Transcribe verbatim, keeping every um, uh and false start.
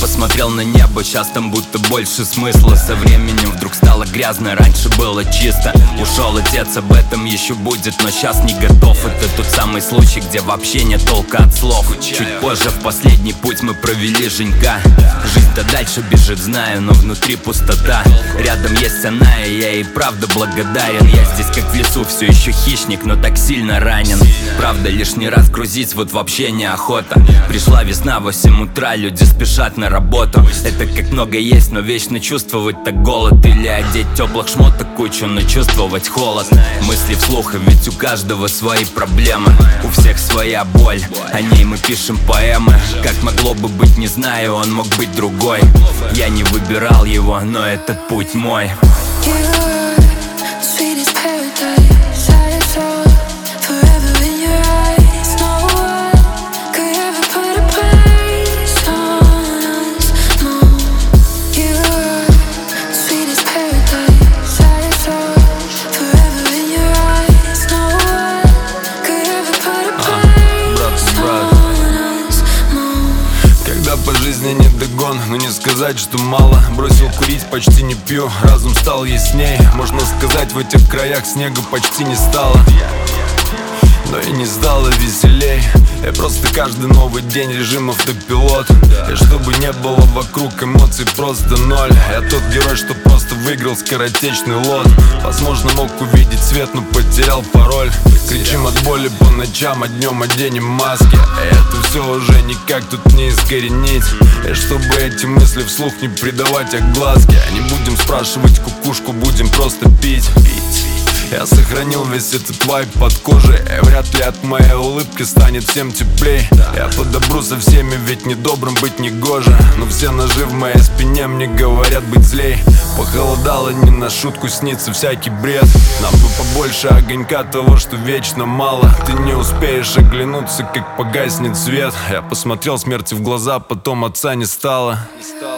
посмотрел на небо, сейчас там будто больше смысла. Со временем вдруг стало грязно, раньше было чисто. Ушел отец, об этом еще будет, но сейчас не готов. Это тот самый случай, где вообще нет толка от слов. Чуть позже в последний путь мы провели Женька. Жизнь-то дальше бежит, знаю, но внутри пустота. Рядом есть она, и я ей правда благодарен. Я здесь как в лесу, все еще хищник, но так сильно ранен. Правда, лишний раз грузить вот вообще неохота. Пришла весна, восемь утра, люди спешат на работу. Это как много есть, но вечно чувствовать так голод. Или одеть теплых шмоток кучу, но чувствовать холод. Мысли вслух, а ведь у каждого свои проблемы. У всех своя боль, о ней мы пишем поэмы. Как могло бы быть, не знаю, он мог быть другой. Я не выбирал его, но этот путь мой. По жизни не догон, но не сказать, что мало. Бросил курить, почти не пью, разум стал ясней. Можно сказать, в этих краях снега почти не стало, но и не стало веселей. Я просто каждый новый день режим автопилот. И чтобы не было вокруг эмоций просто ноль. Я тот герой, что просто выиграл скоротечный лот. Возможно, мог увидеть свет, но потерял пароль. Кричим от боли по ночам, а днем оденем маски. И это все уже никак тут не искоренить. И чтобы эти мысли вслух не придавать огласки, не будем спрашивать кукушку, будем просто пить. Я сохранил весь этот вайб под кожей, и вряд ли от моей улыбки станет всем теплей. Я по добру со всеми, ведь недобрым быть не гоже. Но все ножи в моей спине мне говорят быть злей. Похолодало, не на шутку снится всякий бред. Нам бы побольше огонька, того, что вечно мало. Ты не успеешь оглянуться, как погаснет свет. Я посмотрел смерти в глаза, потом отца не стало.